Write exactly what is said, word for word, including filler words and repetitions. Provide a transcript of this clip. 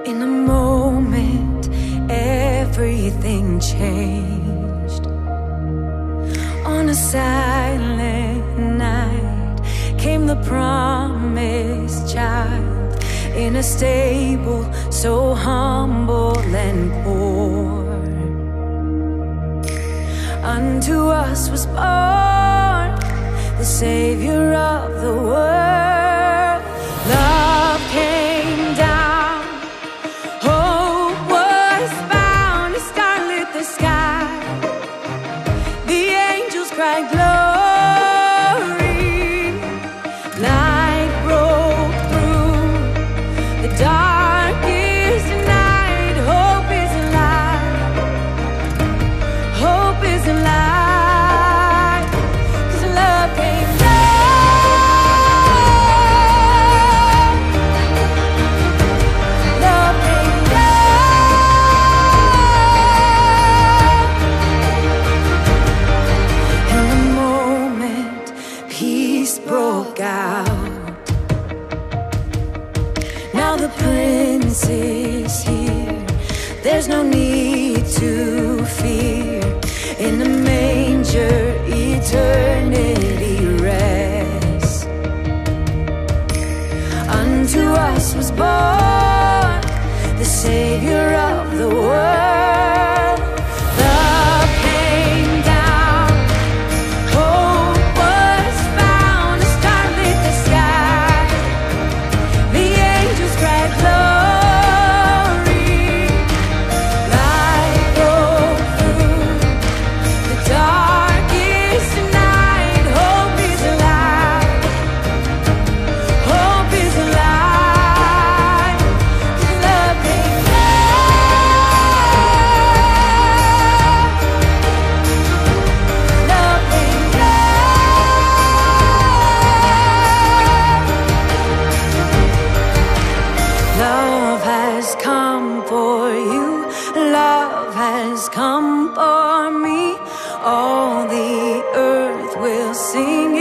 In a moment, everything changed. On a silent night came the promised child, in a stable so humble and poor. Unto us was born the Savior of the world. Love came down, hope was found, a star lit the sky. The angels cried glory, light broke through the darkest night. Hope is alive, hope is alive, 'cause love came down, love came down. In a moment, peace broke out. Now the Prince is here, there's no need to fear. In the manger, eternity rests. Unto us was born the Savior of the world. Love came down, hope was found, a star lit the sky. The angels cried glory, light broke through the darkest night. Hope is alive, hope is alive, 'cause love came down, love came down. Love has come for you, love has come for me. All the earth will sing